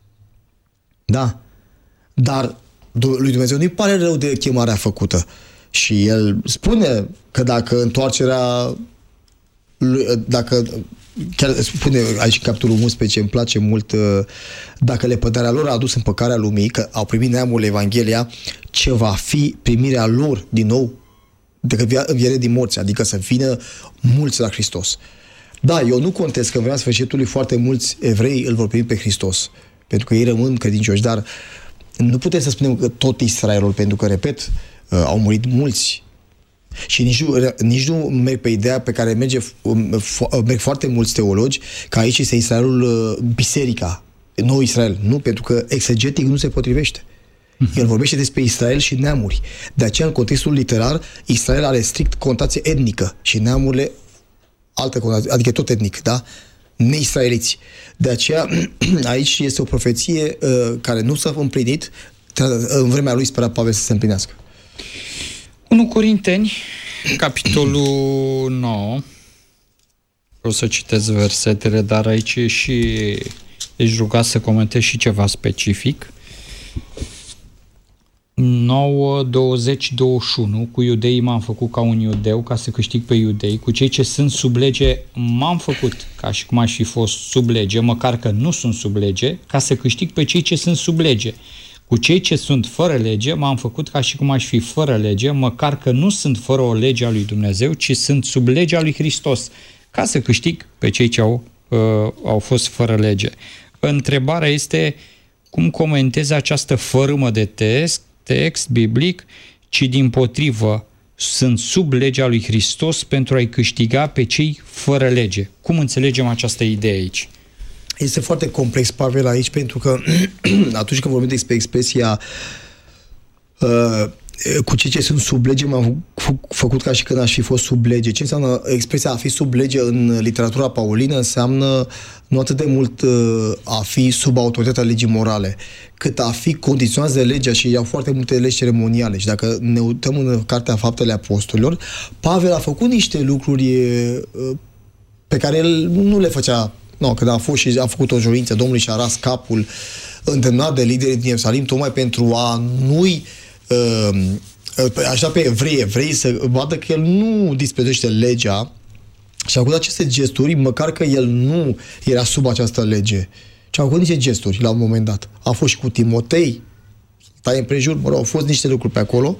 Da. Dar lui Dumnezeu nu-i pare rău de chemarea făcută. Și el spune că dacă întoarcerea lui, dacă chiar spune aici în capitolul unsprezece, îmi place mult, dacă lepădarea lor a adus împăcarea lumii, că au primit neamul Evanghelia, ce va fi primirea lor din nou de înviere din morți, adică să vină mulți la Hristos. Da, eu nu contest că în vremea sfârșitului foarte mulți evrei îl vor primi pe Hristos, pentru că ei rămân credincioși, dar nu putem să spunem că tot Israelul, pentru că, repet, au murit mulți. Și nici nu, nici nu merg pe ideea pe care merge, merg foarte mulți teologi, că aici este Israelul biserica, nou Israel. Nu, pentru că exegetic nu se potrivește. El vorbește despre Israel și neamuri. De aceea, în contextul literar, Israel are strict connotație etnică și neamurile altă connotație, adică tot etnic, da? Neisraeliți. De aceea, aici este o profeție uh, care nu s-a împlinit, în vremea lui spera Pavel să se împlinească.
unu Corinteni, capitolul nouă, o să citesc versetele, dar aici e și ești rugat să comentezi și ceva specific. nouă, douăzeci, douăzeci și unu, cu iudeii m-am făcut ca un iudeu ca să câștig pe iudei, cu cei ce sunt sub lege m-am făcut ca și cum aș fi fost sub lege, măcar că nu sunt sub lege, ca să câștig pe cei ce sunt sub lege. Cu cei ce sunt fără lege m-am făcut ca și cum aș fi fără lege, măcar că nu sunt fără o lege a lui Dumnezeu, ci sunt sub legea lui Hristos, ca să câștig pe cei ce au, uh, au fost fără lege. Întrebarea este cum comentezi această fărâmă de text, text biblic, ci dimpotrivă sunt sub legea lui Hristos pentru a-i câștiga pe cei fără lege. Cum înțelegem această idee aici?
Este foarte complex, Pavel, aici, pentru că atunci când vorbim despre expresia uh, cu cei ce sunt sub lege m-am făcut ca și când aș fi fost sub lege. Ce înseamnă expresia a fi sub lege în literatura paulină? Înseamnă nu atât de mult a fi sub autoritatea legii morale, cât a fi condiționați de legea, și iau foarte multe legi ceremoniale. Și dacă ne uităm în Cartea Faptele Apostolilor, Pavel a făcut niște lucruri pe care el nu le făcea. No, când a fost și a făcut o jurință Domnului și a ras capul, îndemnat de liderii din Ierusalim, tocmai pentru a nu-i așa pe evrei, evrei să vadă că el nu disprețuiește legea și a făcut aceste gesturi, măcar că el nu era sub această lege. Și a făcut niște gesturi la un moment dat. A fost și cu Timotei, tai împrejur, mă rog, au fost niște lucruri pe acolo.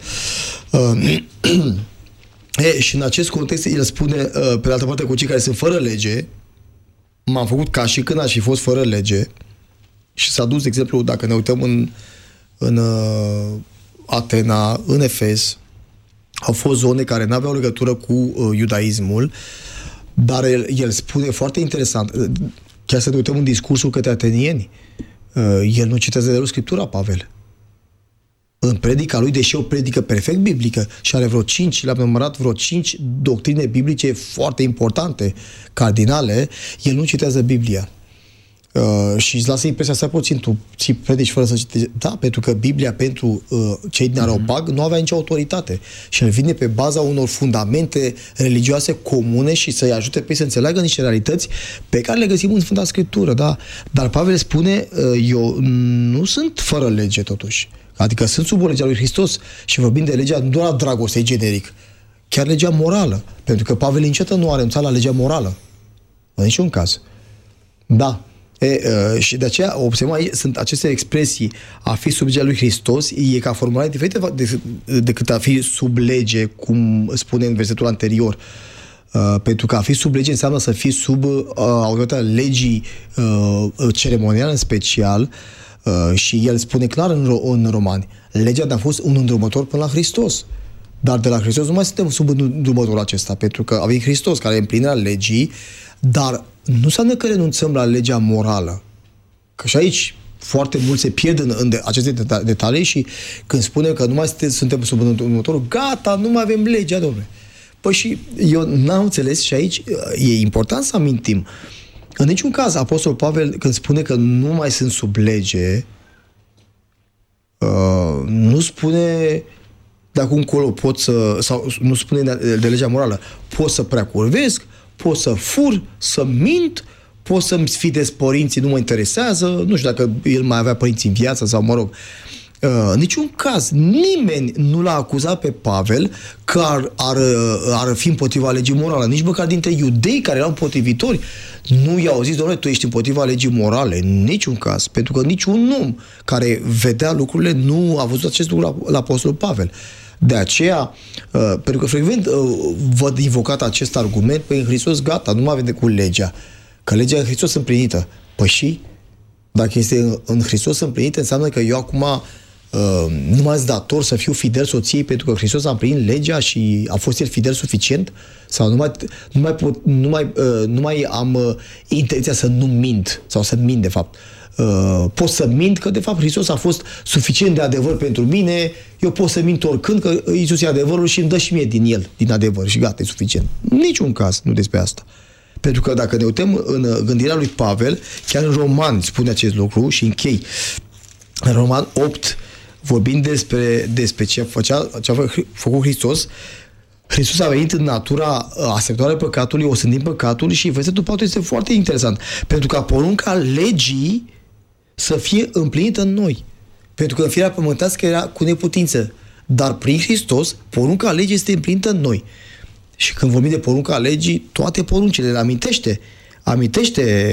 E, și în acest context el spune, pe de altă parte, cu cei care sunt fără lege, m-am făcut ca și când aș fi fost fără lege. Și s-a dus, de exemplu, dacă ne uităm în, în uh, Atena, în Efes, au fost zone care nu aveau legătură cu uh, iudaismul, dar el, el spune foarte interesant, uh, chiar să ne uităm în discursul către atenieni, uh, el nu citează de Scriptura, Pavel. În predica lui, deși o predică perfect biblică și are vreo cinci, l-am numărat vreo cinci doctrine biblice foarte importante, cardinale, el nu citează Biblia. Uh, și îți lasă impresia asta puțin, tu ți predici fără să citești. Da, pentru că Biblia pentru uh, cei din Areopag nu avea nicio autoritate și el vine pe baza unor fundamente religioase comune și să-i ajute pe ei să înțeleagă niște realități pe care le găsim în Sfânta Scriptură, da? Dar Pavel spune, uh, eu nu sunt fără lege totuși, adică sunt sub o legea lui Hristos și vorbim de legea nu doar a dragostei generic, chiar legea morală, pentru că Pavel niciodată nu a renunțat la legea morală, în niciun caz. Da. E, uh, și de aceea observăm aici, sunt aceste expresii a fi sub legea lui Hristos, e ca formulare diferită de, decât a fi sub lege, cum spune în versetul anterior. Uh, pentru că a fi sub lege înseamnă să fii sub uh, autoritatea legii uh, ceremoniale în special, uh, și el spune clar în, în Romani, legea ne-a fost un îndrumător până la Hristos. Dar de la Hristos nu mai suntem sub îndrumătorul acesta, pentru că avem Hristos care e împlinirea legii, dar nu înseamnă că renunțăm la legea morală. Că și aici foarte mult se pierd în, în de, aceste detalii și când spunem că nu mai suntem, suntem sub următorul, gata, nu mai avem legea, domnule. Păi și eu n-am înțeles și aici e important să amintim. În niciun caz, Apostolul Pavel, când spune că nu mai sunt sub lege, uh, nu spune de acum încolo pot să, sau nu spune de, de legea morală, pot să preacurvesc, pot să fur, să mint, pot să-mi sfidez părinții, nu mă interesează, nu știu dacă el mai avea părinți în viață sau, mă rog. Uh, în niciun caz, nimeni nu l-a acuzat pe Pavel că ar, ar, ar fi împotriva legii morale. Nici măcar dintre iudei care erau împotrivitori nu i-au zis, doamne, tu ești împotriva legii morale. În niciun caz. Pentru că niciun om care vedea lucrurile nu a văzut acest lucru la, la Apostolul Pavel. De aceea, uh, pentru că frecvent uh, văd invocat acest argument, păi în Hristos gata, nu mai avem de cu legea. Că legea în Hristos împlinită. Păi și? Dacă este în Hristos împlinită, înseamnă că eu acum uh, nu mai sunt dator să fiu fidel soției pentru că Hristos a împlinit legea și a fost el fidel suficient? Sau nu mai, nu mai, pot, nu mai, uh, nu mai am uh, intenția să nu mint, sau să mint de fapt. Uh, pot să mint că de fapt Hristos a fost suficient de adevăr pentru mine, eu pot să mint oricând că Iisus e adevărul și îmi dă și mie din el, din adevăr și gata, e suficient. Niciun caz, nu despre asta. Pentru că dacă ne uităm în gândirea lui Pavel, chiar în Roman spune acest lucru și închei. În Roman opt, vorbind despre, despre ce, făcea, ce a făcut Hristos, Hristos a venit în natura asemănătoare păcatului, osândind păcatul, și versetul patru este foarte interesant. Pentru ca porunca legii să fie împlinită în noi. Pentru că în firea pământească era cu neputință. Dar prin Hristos, porunca legii este împlinită în noi. Și când vorbim de porunca legii, toate poruncile le amintește. Amintește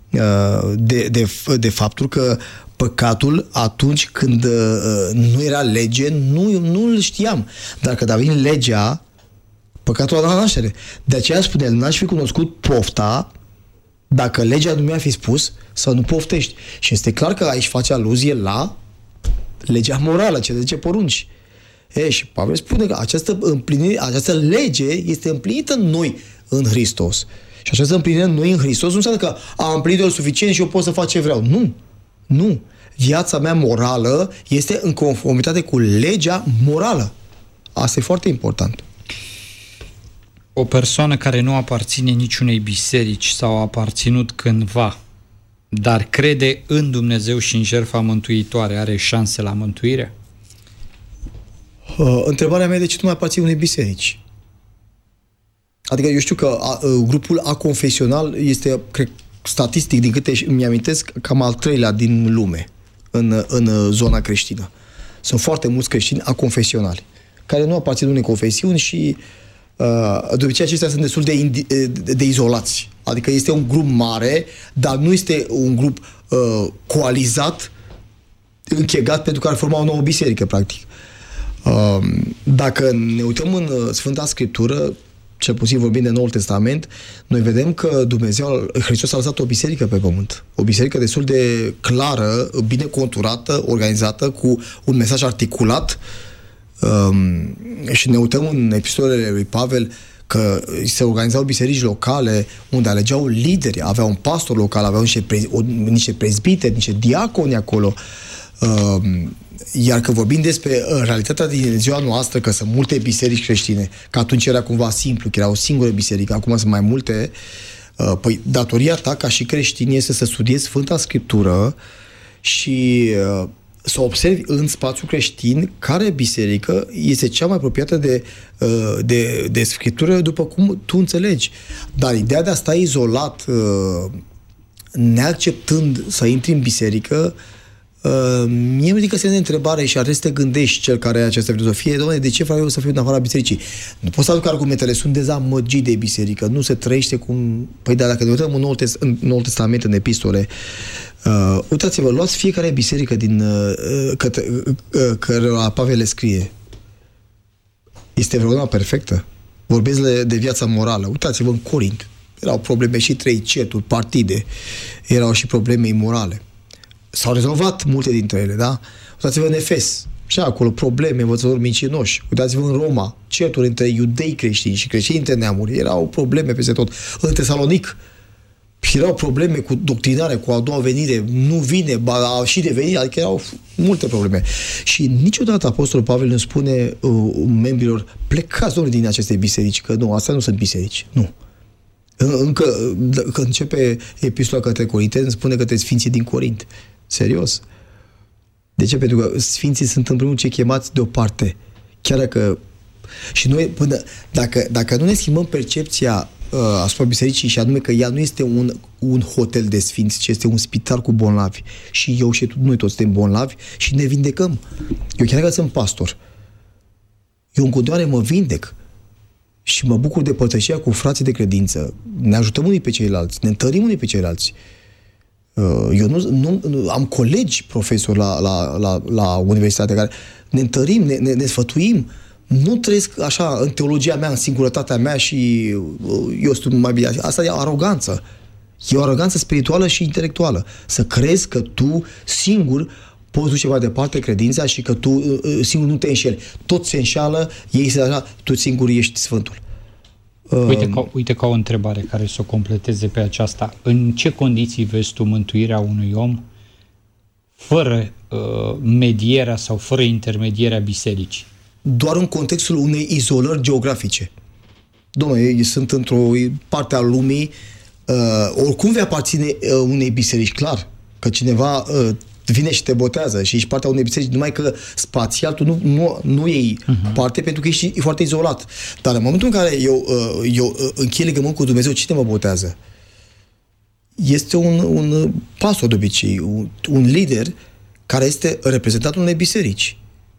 uh, de, de, de faptul că păcatul, atunci când uh, nu era lege, nu, nu îl știam. Dar când a venit legea, păcatul a dat naștere. De aceea spune, n-aș fi cunoscut pofta dacă legea nu mi-a fi spus să nu poftești. Și este clar că aici face aluzie la legea morală, cele zece porunci. E, și Pavel spune că această, împlinire, această lege este împlinită în noi în Hristos. Și această împlinire în noi în Hristos nu înseamnă că am împlinit-o suficient și eu pot să fac ce vreau. Nu. Nu. viața mea morală este în conformitate cu legea morală. Asta e foarte important.
O persoană care nu aparține niciunei biserici sau a aparținut cândva, dar crede în Dumnezeu și în jertfa mântuitoare, are șanse la mântuire?
Uh, întrebarea mea e de ce nu mai aparține unei biserici? Adică eu știu că a, grupul aconfesional este, cred, statistic, din câte îmi amintesc, cam al treilea din lume în, în zona creștină. Sunt foarte mulți creștini aconfesionali care nu aparțin unei confesiuni și de obicei aceștia sunt destul de, de, de izolați. Adică este un grup mare, dar nu este un grup uh, coalizat, închegat pentru care forma o nouă biserică, practic. Uh, dacă ne uităm în Sfânta Scriptură, cel puțin vorbind de Noul Testament, noi vedem că Dumnezeu, Hristos a lăsat o biserică pe pământ. O biserică destul de clară, bine conturată, organizată, cu un mesaj articulat. Um, și ne uităm în epistolele lui Pavel că se organizau biserici locale unde alegeau lideri, aveau un pastor local, aveau niște, prez, o, niște prezbiteri, niște diaconi acolo. Um, iar că vorbim despre realitatea din ziua noastră, că sunt multe biserici creștine, că atunci era cumva simplu, că era o singură biserică, acum sunt mai multe, uh, păi datoria ta ca și creștin este să studiezi Sfânta Scriptură și uh, să observi în spațiul creștin care biserică este cea mai apropiată de, de, de Scriptură după cum tu înțelegi. Dar ideea de a sta izolat, neacceptând să intri în biserică, mie îmi ridică semne de întrebare și ar trebui să te gândești, cel care are această filozofie, doamne, de ce vreau eu să fiu în afara bisericii? Nu pot să aduc argumentele, sunt dezamăgit de biserică, nu se trăiește cum... Păi da, dacă ne uităm în Noul, Test- în Noul Testament, în epistole, Uh, uitați-vă, luați fiecare biserică din uh, către, uh, cărora Pavel le scrie. Este vreuna perfectă? Vorbesc de viața morală. Uitați-vă în Corint. Erau probleme și trei ceturi, partide. Erau și probleme imorale. S-au rezolvat multe dintre ele, da? Uitați-vă în Efes. Și acolo probleme, învățători mincinoși. Uitați-vă în Roma. Certuri între iudei creștini și creștini între neamuri. Erau probleme peste tot. În Tesalonic erau probleme cu doctrinare, cu a doua venire, nu vine, ba, a și devenit, adică erau multe probleme. Și niciodată Apostolul Pavel nu spune uh, membrilor, plecați, domnule, din aceste biserici, că nu, astea nu sunt biserici. Nu. Încă, când începe epistola către Corinteni, spune către sfinții din Corint. Serios. De ce? Pentru că sfinții sunt în primul ce chemați deoparte. Chiar dacă... Și noi, până, dacă, dacă nu ne schimbăm percepția asupra bisericii, și anume că ea nu este un, un hotel de sfinți, ci este un spital cu bolnavi. Și eu și tu, noi toți suntem bolnavi și ne vindecăm. Eu chiar că sunt pastor, eu în continuare mă vindec și mă bucur de părtășia cu frații de credință. Ne ajutăm unii pe ceilalți, ne întărim unii pe ceilalți. Eu nu, nu, nu am colegi profesori la, la, la, la universitate care ne întărim, ne, ne, ne sfătuim. Nu trăiesc așa în teologia mea, în singurătatea mea și eu sunt mai bine. Asta e aroganță. E o aroganță spirituală și intelectuală. Să crezi că tu singur poți duce mai departe credința și că tu singur nu te înșeli. Toți se înșeală, ei se așa, tu singur ești Sfântul.
Uite ca, uite ca o întrebare care să o completeze pe aceasta. În ce condiții vezi tu mântuirea unui om fără uh, medierea sau fără intermedierea bisericii?
Doar în contextul unei izolări geografice. Dom'le, sunt într-o parte a lumii, uh, oricum vei aparține uh, unei biserici, clar, că cineva uh, vine și te botează și ești partea unei biserici, numai că spațial tu nu, nu, nu iei uh-huh. parte pentru că ești foarte izolat. Dar în momentul în care eu, uh, eu uh, închei legământ cu Dumnezeu, cine mă botează? Este un, un pastor de obicei, un, un lider care este reprezentantul unei biserici.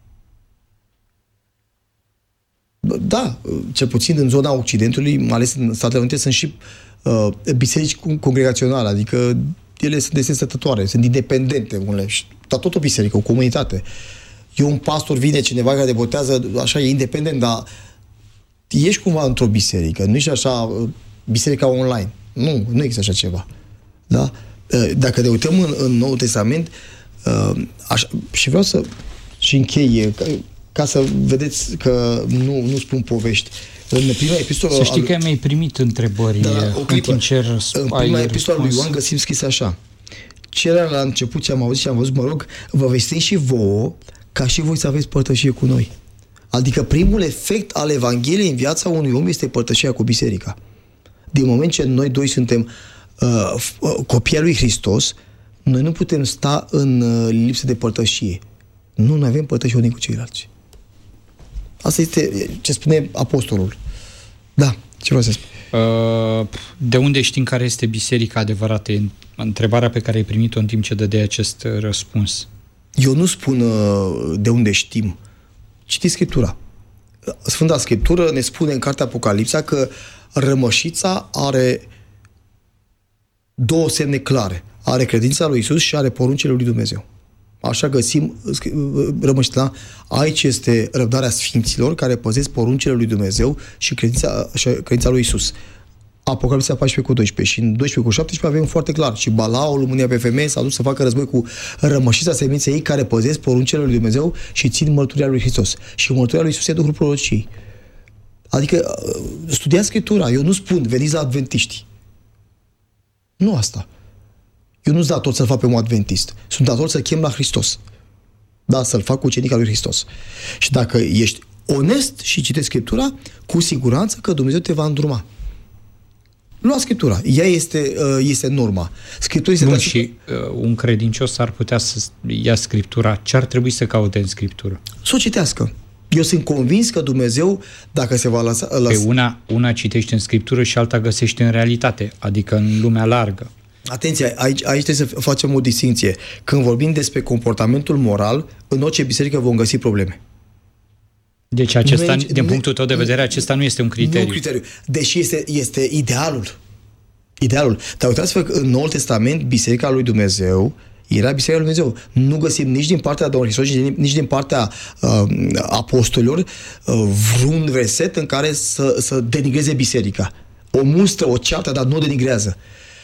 Da, cel puțin în zona Occidentului, mai ales în Statele Unite, sunt și uh, biserici congregaționale, adică ele sunt de stătătoare, sunt independente unele, dar tot o biserică, o comunitate. Eu, un pastor, vine cineva care te botează, așa, e independent, dar ești cumva într-o biserică, nu ești așa, biserica online. Nu, nu există așa ceva. Da? Dacă ne uităm în, în Noul Testament, uh, așa, și vreau să și închei, ca să vedeți că nu, nu spun povești. În prima epistolă...
Să știi al... că mi-ai primit întrebări
da, o clipă.
În timp cer
în prima epistolă lui Ioan găsim scris așa: ce era la început, ce am auzit și am văzut, mă rog, vă vestim și vouă, ca și voi să aveți părtășie cu noi. Adică primul efect al Evangheliei în viața unui om este părtășia cu biserica. Din moment ce noi doi suntem uh, copii ai lui Hristos, noi nu putem sta în uh, lipsă de părtășie. Nu, noi avem părtășie unii cu ceilalți. Asta este ce spune apostolul. Da, ce vreau să spun?
Uh, de unde știm care este biserica adevărată? E întrebarea pe care ai primit-o în timp ce dădeai acest răspuns.
Eu nu spun uh, de unde știm. Citiți Scriptura. Sfânta Scriptură ne spune în cartea Apocalipsa că rămășița are două semne clare. Are credința lui Iisus și are poruncile lui Dumnezeu. Așa găsim rămășița. Aici este răbdarea sfinților care păzesc poruncile lui Dumnezeu și credința, și credința lui Iisus. Apocalipsa paisprezece cu doisprezece și în doisprezece cu șaptesprezece avem foarte clar. Și Balaul, mânia pe femeie, s-a dus să facă război cu rămășița seminței ei care păzesc poruncile lui Dumnezeu și țin mărturia lui Hristos. Și mărturia lui Iisus e Duhul prorociei. Adică studiați Scriptura. Eu nu spun, veniți la adventiști. Nu asta. Eu nu sunt dator să-l fac pe un adventist. Sunt dator să-l chem la Hristos. Da, să-l fac cu ucenica lui Hristos. Și dacă ești onest și citești Scriptura, cu siguranță că Dumnezeu te va îndruma. Lua Scriptura. Ea este, este norma. Scriptura este...
Bun, și uh, un credincios ar putea să ia Scriptura. Ce ar trebui să caute în Scriptură?
Să o citească. Eu sunt convins că Dumnezeu, dacă se va lăsa... lăsa...
Pe una, una citește în Scriptură și alta găsește în realitate, adică în lumea largă.
Atenție, aici, aici trebuie să facem o distinție. Când vorbim despre comportamentul moral, în orice biserică vom găsi probleme.
Deci acesta,
nu,
din nu, punctul tău de vedere, acesta nu este un criteriu.
Nu un criteriu, deși este, este idealul. Idealul. Dar uitați-vă că în Noul Testament, Biserica lui Dumnezeu era Biserica lui Dumnezeu. Nu găsim nici din partea Domnului Hristos, nici din partea uh, apostolilor uh, vreun verset în care să, să denigreze biserica. O mustră, o ceartă, dar nu o denigrează.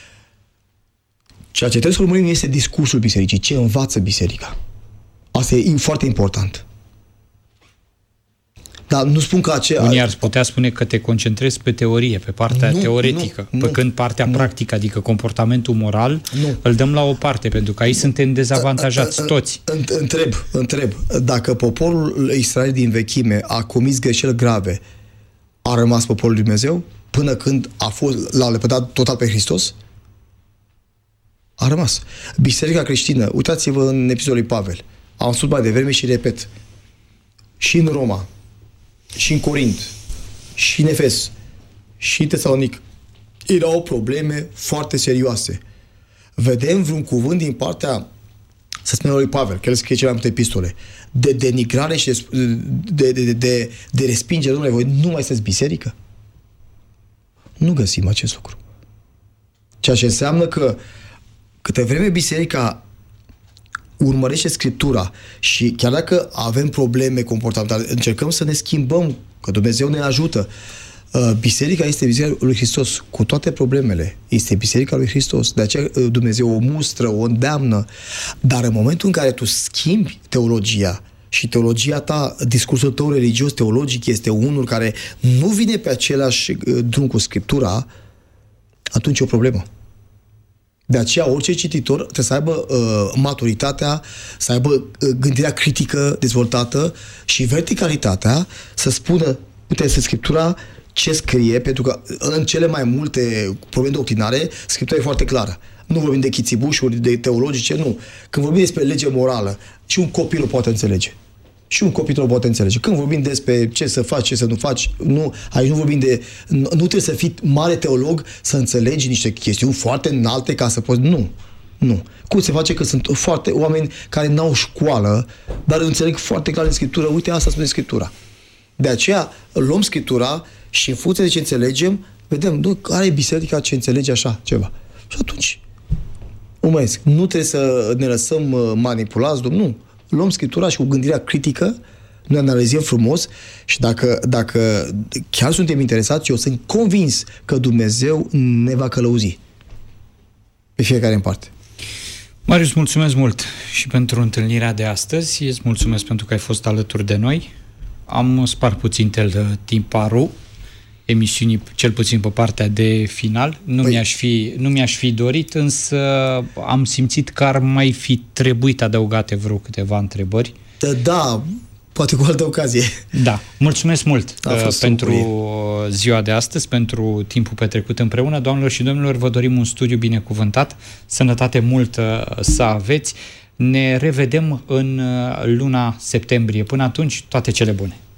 Ceea ce trebuie să urmărim este discursul bisericii, ce învață biserica. Asta e foarte important. Dar nu spun că aceea...
Unii ar putea spune că te concentrezi pe teorie, pe partea
nu,
teoretică,
nu,
pe
nu,
când partea
nu.
practică, adică comportamentul moral,
nu.
îl dăm la o parte, pentru că aici suntem dezavantajați toți.
Întreb, întreb, dacă poporul Israel din vechime a comis greșeli grave, a rămas poporul lui Dumnezeu până când a fost, l-a lepădat total pe Hristos? A rămas. Biserica creștină, uitați-vă în episodul lui Pavel, am spus mai devreme și repet, și în Roma, și în Corint, și în Efes, și în Tesalonic, erau probleme foarte serioase. Vedem vreun cuvânt din partea, să spunem, lui Pavel, că el scrie cele mai multe epistole, de denigrare și de, de, de, de, de respingere. Dom'le, voi nu mai sunteți biserică? Nu găsim acest lucru. Ceea ce înseamnă că câte vreme biserica urmărește Scriptura și chiar dacă avem probleme comportamentale, încercăm să ne schimbăm, că Dumnezeu ne ajută. Biserica este Biserica lui Hristos, cu toate problemele. Este Biserica lui Hristos. De aceea Dumnezeu o mustră, o îndeamnă. Dar în momentul în care tu schimbi teologia și teologia ta, discursul tău religios, teologic, este unul care nu vine pe același drum cu Scriptura, atunci e o problemă. De aceea, orice cititor trebuie să aibă uh, maturitatea, să aibă uh, gândirea critică dezvoltată și verticalitatea să spună, uite, este Scriptura ce scrie, pentru că în cele mai multe probleme doctrinare, Scriptura e foarte clară. Nu vorbim de chițibușuri, de teologice, nu. Când vorbim despre lege morală, și un copil o poate înțelege. Și un copil o poate înțelege. Când vorbim despre ce să faci, ce să nu faci, nu, aici nu vorbim de... Nu trebuie să fii mare teolog să înțelegi niște chestiuni foarte înalte ca să poți... Nu. Nu. Cum se face că sunt foarte oameni care n-au școală, dar înțeleg foarte clar în Scriptură, uite, asta spune Scriptura. De aceea luăm Scriptura și în funcție de ce înțelegem, vedem, nu, care e biserica ce înțelege așa ceva. Și atunci, urmăresc, nu trebuie să ne lăsăm manipulați, nu. Luăm Scriptura și cu gândirea critică ne analizăm frumos și dacă, dacă chiar suntem interesați, eu sunt convins că Dumnezeu ne va călăuzi pe fiecare în parte.
Marius, mulțumesc mult și pentru întâlnirea de astăzi. Îți mulțumesc pentru că ai fost alături de noi. Am spart puțin tel timpul, emisiunii, cel puțin pe partea de final. Nu, păi... mi-aș fi, nu mi-aș fi dorit, însă am simțit că ar mai fi trebuit adăugate vreo câteva întrebări.
Da, poate cu altă ocazie.
Da, mulțumesc mult pentru ziua de astăzi, pentru timpul petrecut împreună. Doamnelor și domnilor, vă dorim un studiu binecuvântat, sănătate multă să aveți. Ne revedem în luna septembrie. Până atunci, toate cele bune!